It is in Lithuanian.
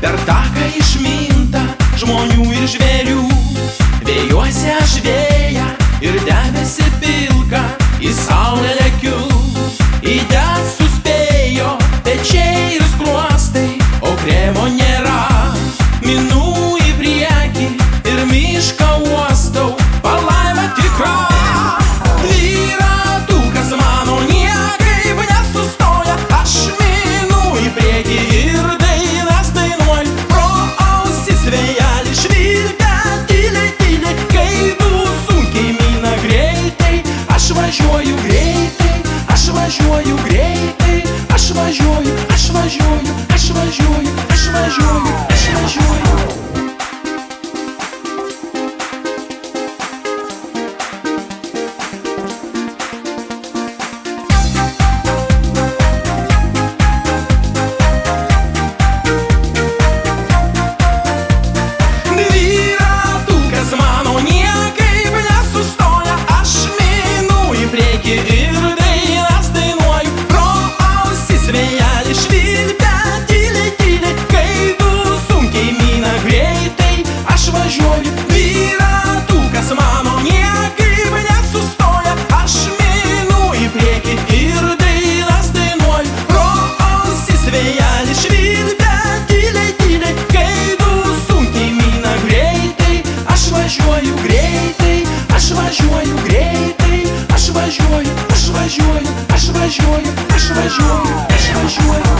per taką išminta žmonių ir žvėrių. Vėjuose aš vėją ir debesį pilką, į saulę lekiu, įdet suspėjo pečiai ir skruostai, o kremo nėra. Minu į priekį ir mišką uostau, palaima tikra. Dviratukas mano niekaip nesustoja, aš minu į priekį ir dainas dainuoju. Pro ausis vėjelis švilpia tyliai, tyliai, kai tu sunkiai mina greitai. Aš važiuoju greitai, aš važiuoju greitai, aš važiuoju, aš važiuoju, aš važiuoju, aš važiuoju, aš važiuoju. Dviratukas mano niekaip nesustoja, aš minu į priekį ir dainas dainuoju. Pro ausis vėjelis švilpia tyliai, tyliai, kai tu sunkiai mina greitai. Aš važiuoju, dviratukas mano niekaip nesustoja, aš minu į priekį ir dainas dainuoju. Pro ausis vėjelis švilpia tyliai, tyliai, kai tu sunkiai mina greitai. Aš važiuoju greitai, aš važiuoju greitai, aš važiuoju, aš važiuoju, aš važiuoju, aš važiuoju, aš važiuoju.